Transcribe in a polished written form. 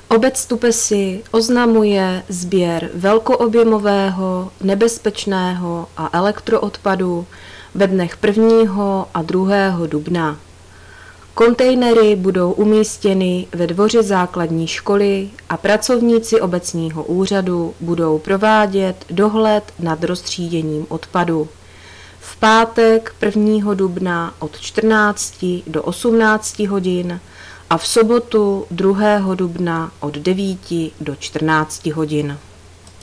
Obec Tupesy oznamuje sběr velkoobjemového, nebezpečného a elektroodpadu ve dnech 1. a 2. dubna. Kontejnery budou umístěny ve dvoře základní školy a pracovníci obecního úřadu budou provádět dohled nad roztříděním odpadu. V pátek 1. dubna od 14 do 18 hodin a v sobotu 2. dubna od 9 do 14 hodin.